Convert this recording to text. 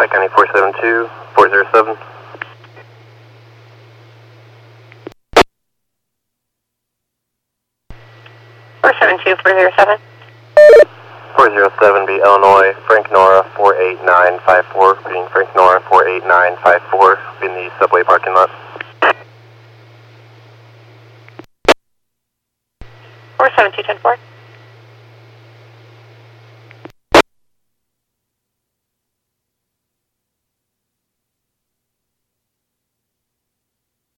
County 472, 407. 472, 407. 407 be Illinois, Frank Nora 48954, being Frank Nora 48954 in the subway parking lot. 472, 10-4.